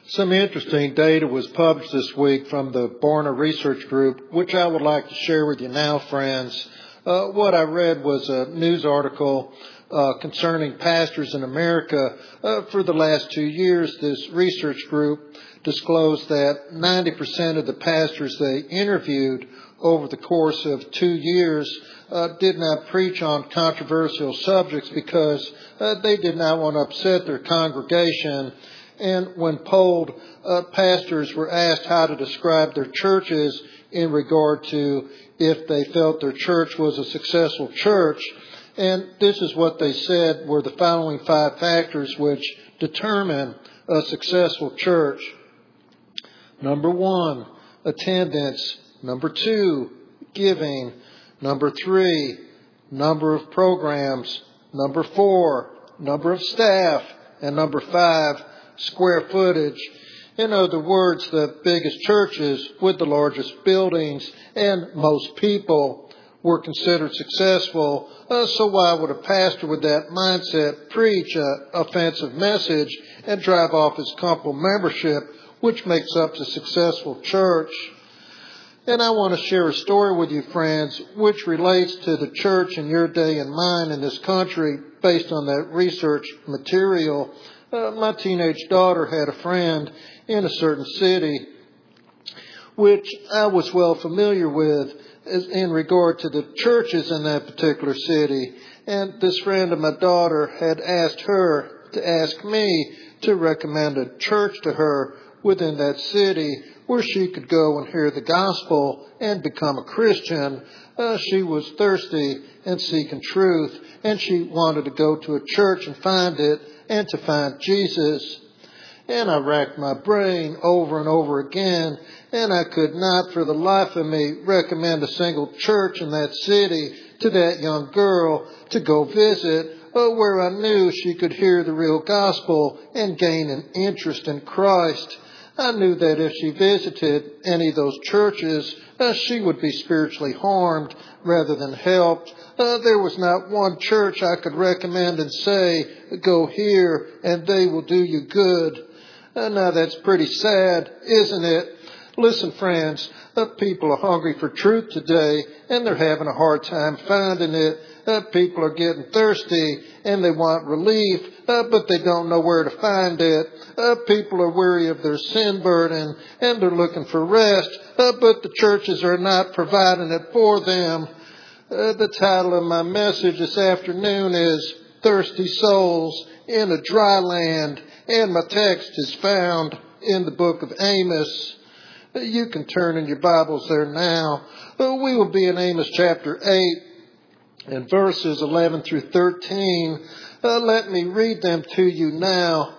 Some interesting data was published this week from the Barna Research Group, which I would like to share with you now, friends. What I read was a news article concerning pastors in America. For the last 2 years, this research group disclosed that 90% of the pastors they interviewed over the course of 2 years did not preach on controversial subjects because they did not want to upset their congregation. And when polled, pastors were asked how to describe their churches in regard to if they felt their church was a successful church. And this is what they said were the following 5 factors which determine a successful church. Number 1, attendance. Number 2, giving. Number 3, number of programs. Number 4, number of staff. And number 5, square footage. In other words, the biggest churches with the largest buildings and most people were considered successful. So why would a pastor with that mindset preach an offensive message and drive off his comfortable membership, which makes up the successful church? And I want to share a story with you, friends, which relates to the church in your day and mine in this country based on that research material. My teenage daughter had a friend in a certain city, which I was well familiar with in regard to the churches in that particular city. And this friend of my daughter had asked her to ask me to recommend a church to her within that city where she could go and hear the gospel and become a Christian. She was thirsty and seeking truth, and she wanted to go to a church and find it and to find Jesus. And I racked my brain over and over again, and I could not for the life of me recommend a single church in that city to that young girl to go visit, where I knew she could hear the real gospel and gain an interest in Christ. I knew that if she visited any of those churches, she would be spiritually harmed rather than helped. There was not one church I could recommend and say, go here and they will do you good. Now that's pretty sad, isn't it? Listen, friends, people are hungry for truth today and they're having a hard time finding it. People are getting thirsty and they want relief, but they don't know where to find it. People are weary of their sin burden and they're looking for rest, but the churches are not providing it for them. The title of my message this afternoon is Thirsty Souls in a Dry Land, and my text is found in the book of Amos. You can turn in your Bibles there now. We will be in Amos chapter 8 and verses 11 through 13. Let me read them to you now.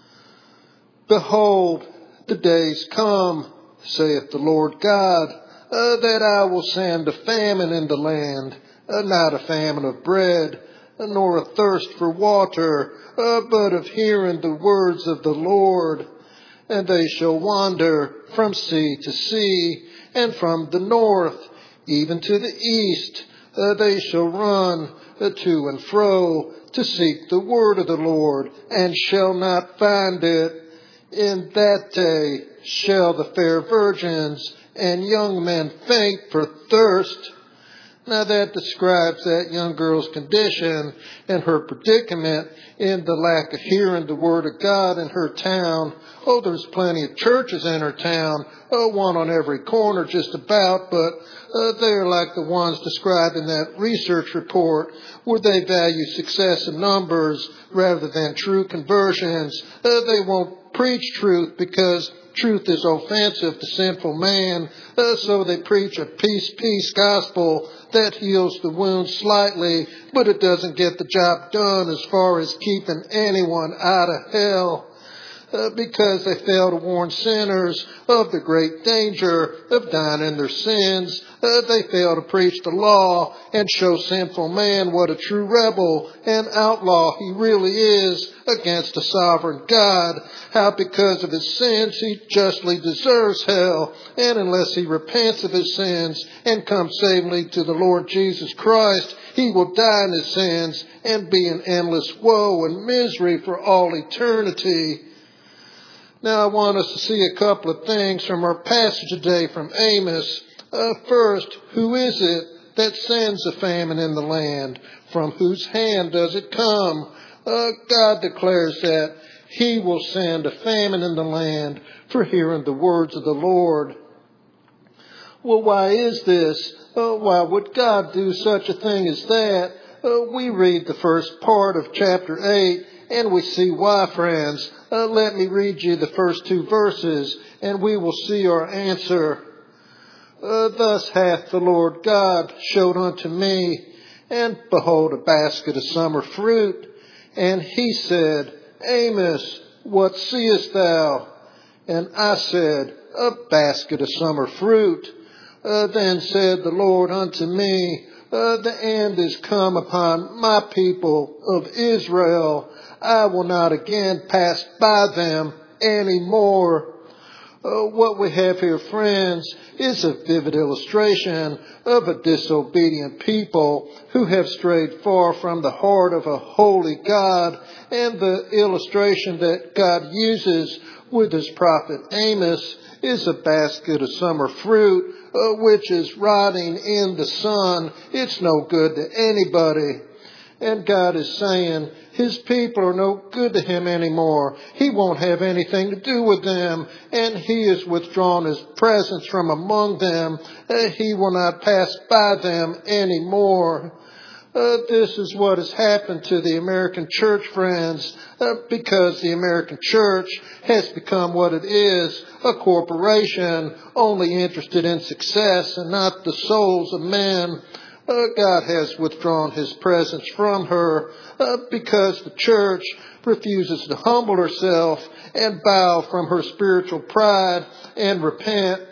Behold, the days come, saith the Lord God, that I will send a famine in the land, not a famine of bread, nor a thirst for water, but of hearing the words of the Lord. And they shall wander from sea to sea, and from the north even to the east. They shall run to and fro to seek the word of the Lord, and shall not find it. In that day shall the fair virgins and young men faint for thirst. Now that describes that young girl's condition and her predicament in the lack of hearing the word of God in her town. Oh, there's plenty of churches in her town, one on every corner just about, but they're like the ones described in that research report where they value success in numbers rather than true conversions. They won't preach truth because truth is offensive to sinful man, so they preach a peace gospel that heals the wound slightly, but it doesn't get the job done as far as keeping anyone out of hell. Because they fail to warn sinners of the great danger of dying in their sins. They fail to preach the law and show sinful man what a true rebel and outlaw he really is against a sovereign God. How because of his sins he justly deserves hell, and unless he repents of his sins and comes savingly to the Lord Jesus Christ, he will die in his sins and be in endless woe and misery for all eternity. Now I want us to see a couple of things from our passage today from Amos. First, who is it that sends a famine in the land? From whose hand does it come? God declares that He will send a famine in the land for hearing the words of the Lord. Well, why is this? Why would God do such a thing as that? We read the first part of chapter 8 and we see why, friends. Let me read you the first 2 verses and we will see our answer. Thus hath the Lord God showed unto me, and behold, a basket of summer fruit. And He said, Amos, what seest thou? And I said, a basket of summer fruit. Then said the Lord unto me, the end is come upon my people of Israel. I will not again pass by them any more. What we have here, friends, is a vivid illustration of a disobedient people who have strayed far from the heart of a holy God, and the illustration that God uses with His prophet Amos is a basket of summer fruit, which is rotting in the sun. It's no good to anybody. And God is saying His people are no good to Him anymore. He won't have anything to do with them. And He has withdrawn His presence from among them. He will not pass by them anymore. This is what has happened to the American church, friends, because the American church has become what it is, a corporation only interested in success and not the souls of men. God has withdrawn His presence from her because the church refuses to humble herself and bow from her spiritual pride and repent.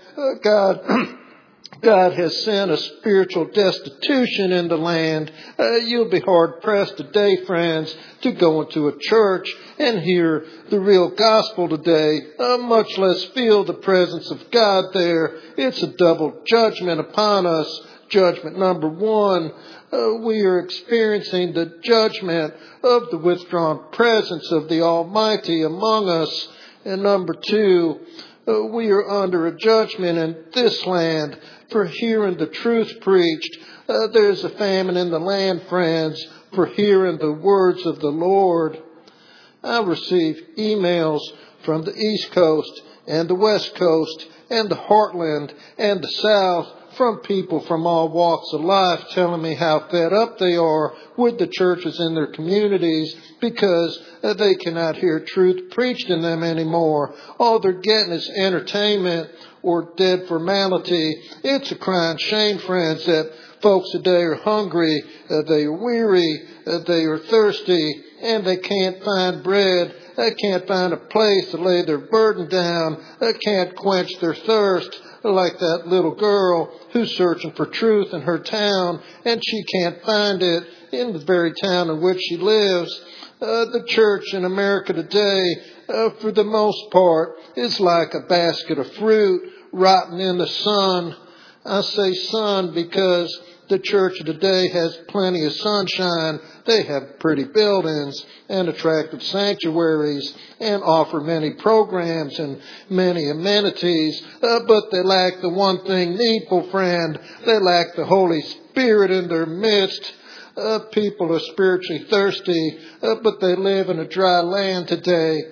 God has sent a spiritual destitution in the land. You'll be hard pressed today, friends, to go into a church and hear the real gospel today, much less feel the presence of God there. It's a double judgment upon us. Judgment number 1, we are experiencing the judgment of the withdrawn presence of the Almighty among us. And number 2, we are under a judgment in this land for hearing the truth preached. There's a famine in the land, friends, for hearing the words of the Lord. I receive emails from the East Coast and the West Coast and the Heartland and the South, from people from all walks of life telling me how fed up they are with the churches in their communities because they cannot hear truth preached in them anymore. All they're getting is entertainment or dead formality. It's a crying shame, friends, that folks today are hungry, they are weary, they are thirsty, and they can't find bread. They can't find a place to lay their burden down. They can't quench their thirst. Like that little girl who's searching for truth in her town, and she can't find it in the very town in which she lives. The church in America today, for the most part, is like a basket of fruit rotting in the sun. I say sun because the church of today has plenty of sunshine. They have pretty buildings and attractive sanctuaries and offer many programs and many amenities. But they lack the one thing needful, friend. They lack the Holy Spirit in their midst. People are spiritually thirsty, but they live in a dry land today.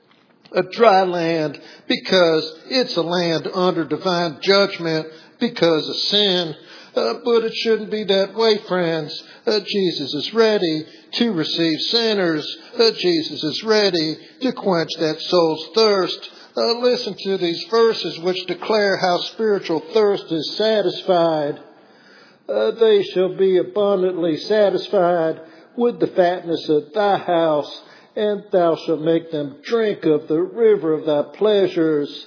A dry land because it's a land under divine judgment because of sin. But it shouldn't be that way, friends. Jesus is ready to receive sinners. Jesus is ready to quench that soul's thirst. Listen to these verses which declare how spiritual thirst is satisfied. They shall be abundantly satisfied with the fatness of thy house, and thou shalt make them drink of the river of thy pleasures.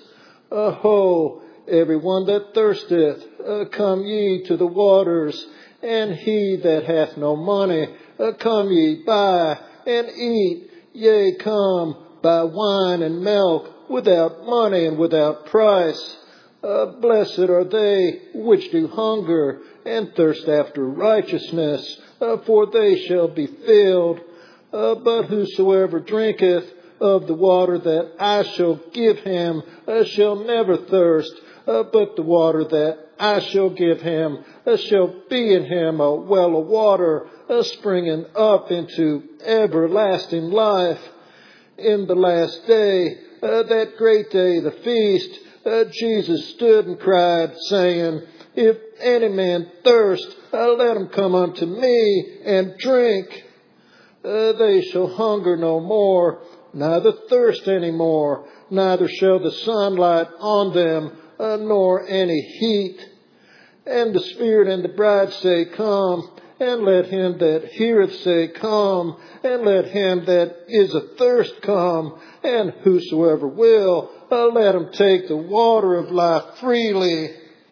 Ho, everyone that thirsteth, come ye to the waters, and he that hath no money, come ye buy and eat. Yea, come, buy wine and milk without money and without price. Blessed are they which do hunger and thirst after righteousness, for they shall be filled. But whosoever drinketh of the water that I shall give him shall never thirst, but the water that I shall give him shall be in him a well of water springing up into everlasting life. In the last day, that great day, the feast, Jesus stood and cried, saying, If any man thirst, let him come unto me and drink. They shall hunger no more, neither thirst any more, neither shall the sun light on them, nor any heat. And the Spirit and the bride say, Come, and let him that heareth say, Come, and let him that is athirst come, and whosoever will, let him take the water of life freely.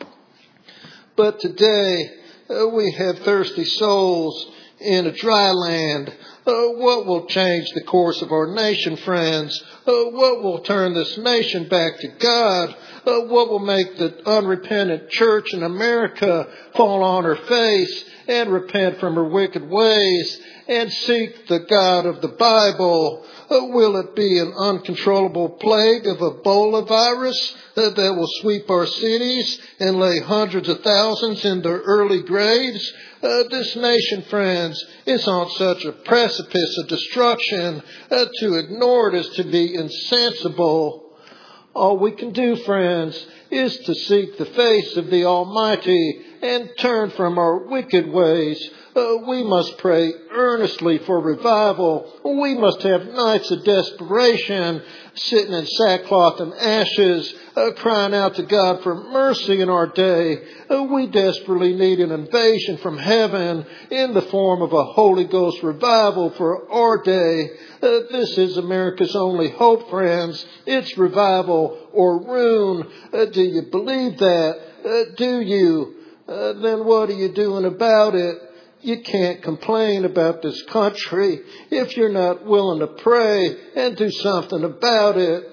But today, we have thirsty souls in a dry land. What will change the course of our nation, friends? What will turn this nation back to God? What will make the unrepentant church in America fall on her face and repent from her wicked ways and seek the God of the Bible? Will it be an uncontrollable plague of Ebola virus that will sweep our cities and lay hundreds of thousands in their early graves? This nation, friends, is on such a precipice of destruction. To ignore it is to be insensible. All we can do, friends, is to seek the face of the Almighty and turn from our wicked ways. We must pray earnestly for revival. We must have nights of desperation, sitting in sackcloth and ashes, crying out to God for mercy in our day. We desperately need an invasion from heaven in the form of a Holy Ghost revival for our day. This is America's only hope, friends. It's revival or ruin. Do you believe that? Do you? Then what are you doing about it? You can't complain about this country if you're not willing to pray and do something about it.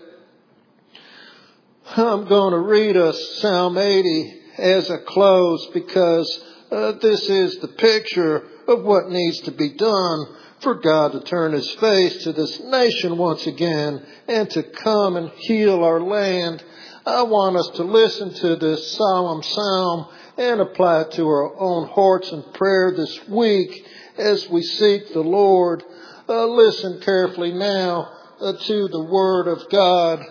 I'm going to read us Psalm 80 as a close because this is the picture of what needs to be done for God to turn his face to this nation once again and to come and heal our land. I want us to listen to this solemn psalm and apply it to our own hearts in prayer this week as we seek the Lord. Listen carefully now to the word of God.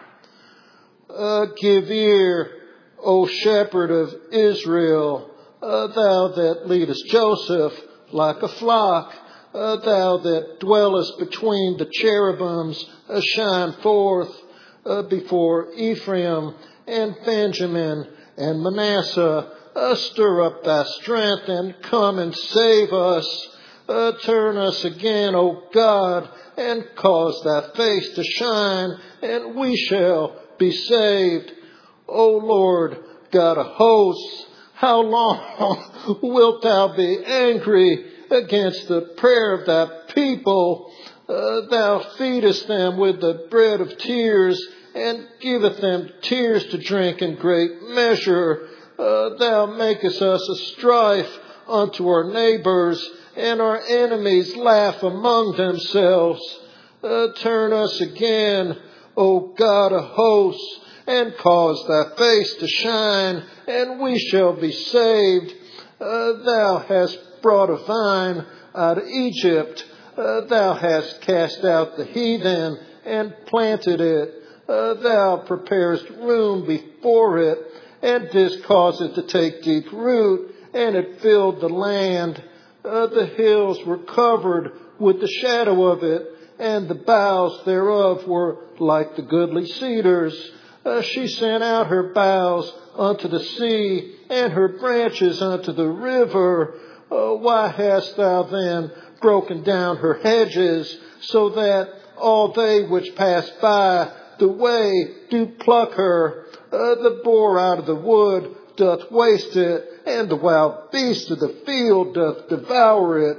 Give ear, O shepherd of Israel, thou that leadest Joseph like a flock, thou that dwellest between the cherubims, shine forth before Ephraim and Benjamin and Manasseh. Stir up thy strength and come and save us. Turn us again, O God, and cause thy face to shine, and we shall be saved. O Lord, God of hosts, how long wilt thou be angry against the prayer of thy people? Thou feedest them with the bread of tears, and giveth them tears to drink in great measure. Thou makest us a strife unto our neighbors, and our enemies laugh among themselves. Turn us again, O God of hosts, and cause thy face to shine, and we shall be saved. Thou hast brought a vine out of Egypt. Thou hast cast out the heathen and planted it. Thou preparest room before it, and didst cause it to take deep root, and it filled the land. The hills were covered with the shadow of it, and the boughs thereof were like the goodly cedars. She sent out her boughs unto the sea, and her branches unto the river. Why hast thou then broken down her hedges, so that all they which pass by the way do pluck her? The boar out of the wood doth waste it, and the wild beast of the field doth devour it.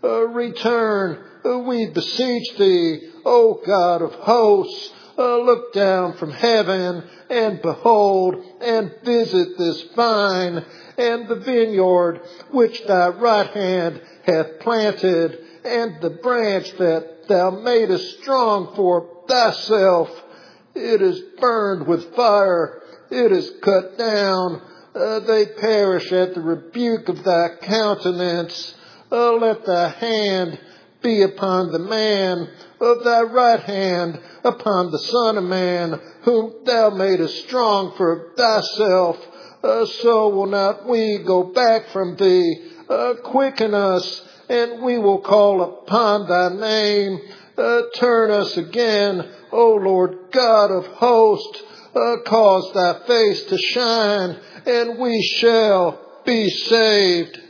Return, we beseech thee, O God of hosts. Look down from heaven, and behold, and visit this vine, and the vineyard which thy right hand hath planted, and the branch that thou madest strong for thyself. It is burned with fire. It is cut down. They perish at the rebuke of thy countenance. Let thy hand be upon the man, of thy right hand upon the Son of Man, whom thou madest strong for thyself. So will not we go back from thee. Quicken us, and we will call upon thy name. Turn us again, O Lord God of hosts. Cause thy face to shine, and we shall be saved.